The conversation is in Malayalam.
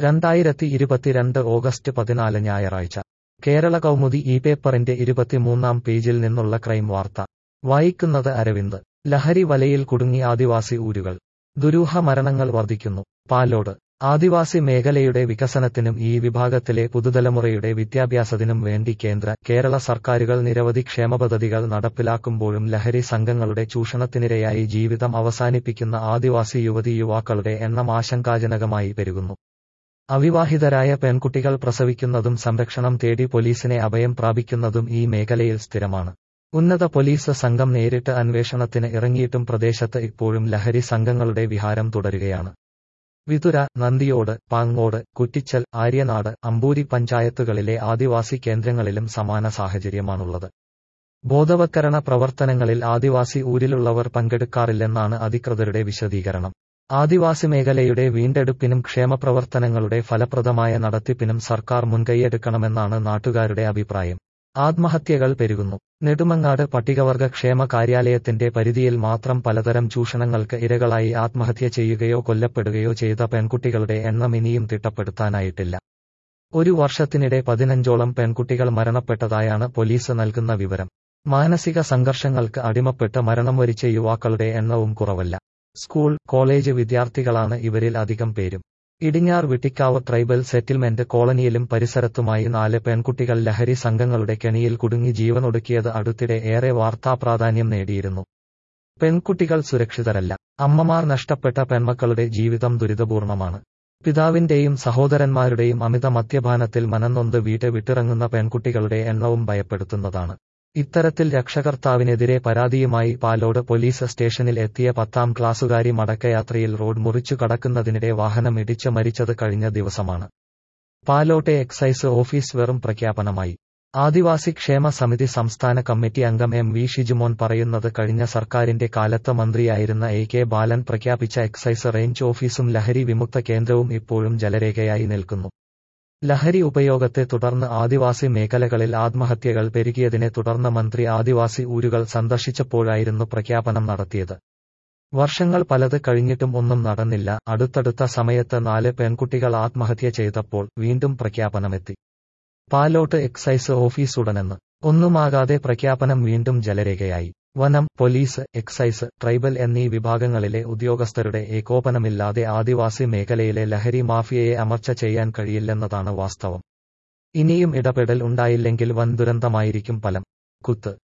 2022 ഓഗസ്റ്റ് 14 ഞായറാഴ്ച കേരള കൗമുദി ഈ പേപ്പറിന്റെ 23-ാം പേജിൽ നിന്നുള്ള ക്രൈം വാർത്ത. വായിക്കുന്നത് അരവിന്ദ്. ലഹരി വലയിൽ കുടുങ്ങി ആദിവാസി ഊരുകൾ. ദുരൂഹ മരണങ്ങൾ വർദ്ധിക്കുന്നു. പാലോട്. ആദിവാസി മേഖലയുടെ വികസനത്തിനും ഈ വിഭാഗത്തിലെ പുതുതലമുറയുടെ വിദ്യാഭ്യാസത്തിനും വേണ്ടി കേരള സർക്കാരുകൾ നിരവധി ക്ഷേമപദ്ധതികൾ നടപ്പിലാക്കുമ്പോഴും ലഹരി സംഘങ്ങളുടെ ചൂഷണത്തിനിരയായി ജീവിതം അവസാനിപ്പിക്കുന്ന ആദിവാസി യുവതീ-യുവാക്കളുടെ എണ്ണം ആശങ്കാജനകമായി പെരുകുന്നു. അവിവാഹിതരായ പെൺകുട്ടികൾ പ്രസവിക്കുന്നതും സംരക്ഷണം തേടി പോലീസിനെ അഭയം പ്രാപിക്കുന്നതും ഈ മേഖലയിൽ സ്ഥിരമാണ്. ഉന്നത പോലീസ് സംഘം നേരിട്ട് അന്വേഷണത്തിന് ഇറങ്ങിയിട്ടും പ്രദേശത്ത് ഇപ്പോഴും ലഹരി സംഘങ്ങളുടെ വിഹാരം തുടരുകയാണ്. വിതുര, നന്ദിയോട്, പാങ്ങോട്, കുറ്റിച്ചൽ, ആര്യനാട്, അമ്പൂരി പഞ്ചായത്തുകളിലെ ആദിവാസി കേന്ദ്രങ്ങളിലും സമാന സാഹചര്യമാണുള്ളത്. ബോധവത്കരണ പ്രവർത്തനങ്ങളിൽ ആദിവാസി ഊരിലുള്ളവർ പങ്കെടുക്കാറില്ലെന്നാണ് അധികൃതരുടെ വിശദീകരണം. ആദിവാസി മേഖലയുടെ വീണ്ടെടുപ്പിനും ക്ഷേമപ്രവർത്തനങ്ങളുടെ ഫലപ്രദമായ നടത്തിപ്പിനും സർക്കാർ മുൻകൈയെടുക്കണമെന്നാണ് നാട്ടുകാരുടെ അഭിപ്രായം. ആത്മഹത്യകൾ പെരുകുന്നു. നെടുമങ്ങാട് പട്ടികവർഗ ക്ഷേമ കാര്യാലയത്തിന്റെ പരിധിയിൽ മാത്രം പലതരം ചൂഷണങ്ങൾക്ക് ഇരകളായി ആത്മഹത്യ ചെയ്യുകയോ കൊല്ലപ്പെടുകയോ ചെയ്ത പെൺകുട്ടികളുടെ എണ്ണം ഇനിയും തിട്ടപ്പെടുത്താനായിട്ടില്ല. ഒരു വർഷത്തിനിടെ 15ഓളം പെൺകുട്ടികൾ മരണപ്പെട്ടതായാണ് പോലീസ് നൽകുന്ന വിവരം. മാനസിക സംഘർഷങ്ങൾക്ക് അടിമപ്പെട്ട് മരണം വരിച്ച യുവാക്കളുടെ എണ്ണവും കുറവല്ല. സ്കൂൾ, കോളേജ് വിദ്യാർത്ഥികളാണ് ഇവരിൽ അധികം പേരും. ഇടിഞ്ഞാർ വിട്ടിക്കാവ് ട്രൈബൽ സെറ്റിൽമെന്റ് കോളനിയിലും പരിസരത്തുമായി 4 പെൺകുട്ടികൾ ലഹരി സംഘങ്ങളുടെ കെണിയിൽ കുടുങ്ങി ജീവനൊടുക്കിയത് അടുത്തിടെ ഏറെ വാർത്താപ്രാധാന്യം നേടിയിരുന്നു. പെൺകുട്ടികൾ സുരക്ഷിതരല്ല. അമ്മമാർ നഷ്ടപ്പെട്ട പെൺമക്കളുടെ ജീവിതം ദുരിതപൂർണമാണ്. പിതാവിന്റെയും സഹോദരന്മാരുടെയും അമിത മദ്യപാനത്തിൽ മനംനൊന്ത് വീട് വിട്ടിറങ്ങുന്ന പെൺകുട്ടികളുടെ എണ്ണവും ഭയപ്പെടുത്തുന്നതാണ്. ഇത്തരത്തിൽ രക്ഷകർത്താവിനെതിരെ പരാതിയുമായി പാലോട് പോലീസ് സ്റ്റേഷനിൽ എത്തിയ 10ാം ക്ലാസുകാരി മടക്കയാത്രയിൽ റോഡ് മുറിച്ചു കടക്കുന്നതിനിടെ വാഹനം ഇടിച്ച് മരിച്ചത് കഴിഞ്ഞ ദിവസമാണ്. പാലോട്ടെ എക്സൈസ് ഓഫീസ് വെറും പ്രഖ്യാപനമായി. ആദിവാസി ക്ഷേമ സമിതി സംസ്ഥാന കമ്മിറ്റി അംഗം എം വി ഷിജുമോൻ പറയുന്നത് കഴിഞ്ഞ സർക്കാരിന്റെ കാലത്ത് മന്ത്രിയായിരുന്ന എ കെ ബാലൻ പ്രഖ്യാപിച്ച എക്സൈസ് റേഞ്ച് ഓഫീസും ലഹരി വിമുക്ത കേന്ദ്രവും ഇപ്പോഴും ജലരേഖയായി നിൽക്കുന്നു. ലഹരി ഉപയോഗത്തെ തുടർന്ന് ആദിവാസി മേഖലകളിൽ ആത്മഹത്യകൾ പെരുകിയതിനെ തുടർന്ന് മന്ത്രി ആദിവാസി ഊരുകൾ സന്ദർശിച്ചപ്പോഴായിരുന്നു പ്രഖ്യാപനം നടത്തിയത്. വർഷങ്ങൾ പലത് കഴിഞ്ഞിട്ടും ഒന്നും നടന്നില്ല. അടുത്തടുത്ത സമയത്ത് 4 പെൺകുട്ടികൾ ആത്മഹത്യ ചെയ്തപ്പോൾ വീണ്ടും പ്രഖ്യാപനമെത്തി. പാലോട്ട് എക്സൈസ് ഓഫീസ് ഉടനെന്ന് ഒന്നുമാകാതെ പ്രഖ്യാപനം വീണ്ടും ജലരേഖയായി. വനം, പോലീസ്, എക്സൈസ്, ട്രൈബൽ എന്നീ വിഭാഗങ്ങളിലെ ഉദ്യോഗസ്ഥരുടെ ഏകോപനമില്ലാതെ ആദിവാസി മേഖലയിലെ ലഹരി മാഫിയയെ അമർച്ച ചെയ്യാൻ കഴിയില്ലെന്നതാണ് വാസ്തവം. ഇനിയും ഇടപെടൽ ഉണ്ടായില്ലെങ്കിൽ വൻ ദുരന്തമായിരിക്കും ഫലം. കുത്ത്.